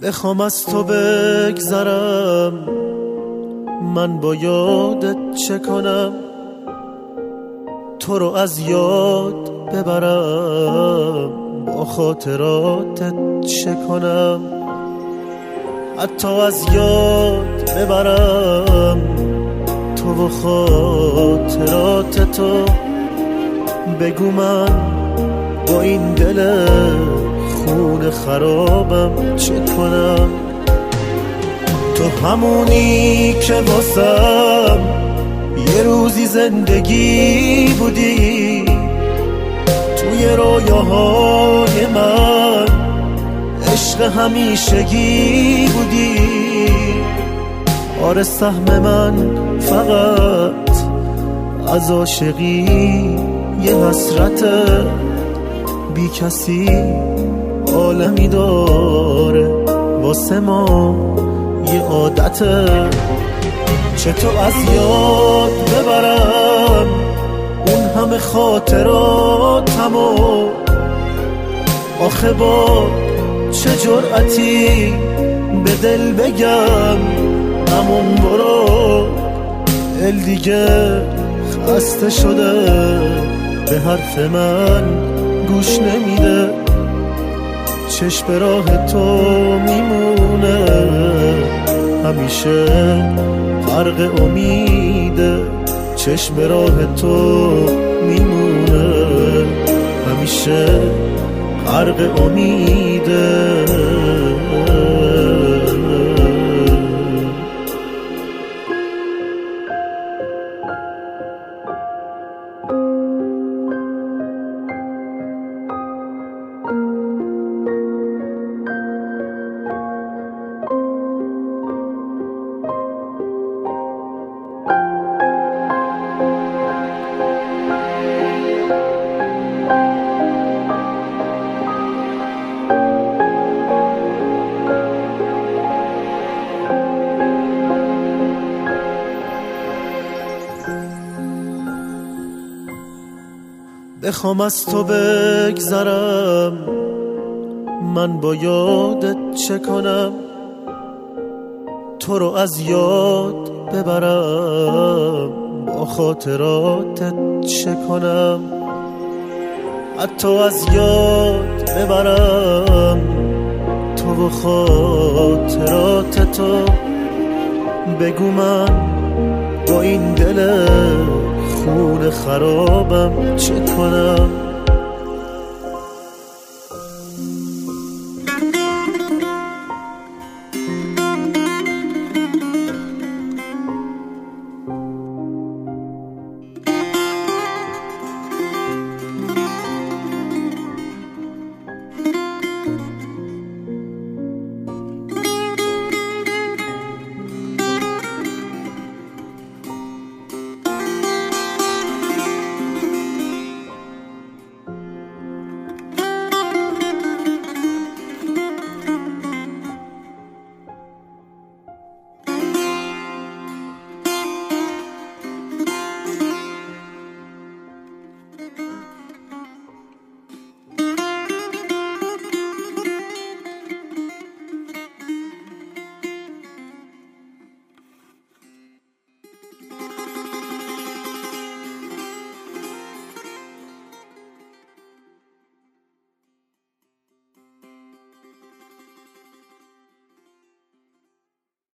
بخوام از تو بگذرم، من با یادت چه کنم؟ تو رو از یاد ببرم، با خاطراتت چه کنم؟ حتی از یاد ببرم تو و خاطرات تو، بگو من با این دل خون خرابم چه کنم؟ تو همونی که واسم یه روزی زندگی بودی، توی رویاهای من عشق همیشگی بودی. آره سهم من فقط از عاشقی یه حسرت، بی کسی عالمی داره واسه ما یه عادته. چطور از یاد ببرم اون همه خاطراتمو؟ آخه با چه جرأتی به دل بگم همون برو؟ دل دیگه خسته شده، به حرف من گوش نمیده. چشم به راه تو میمونه همیشه غرق امیده. چشم به راه تو میمونه همیشه غرق امیده. بخوام از تو بگذرم، من با یادت چه کنم؟ تو رو از یاد ببرم، با خاطراتت چه کنم؟ حتی از یاد ببرم تو و خاطرات تو، بگو من با این دل خون خرابم چه کنم؟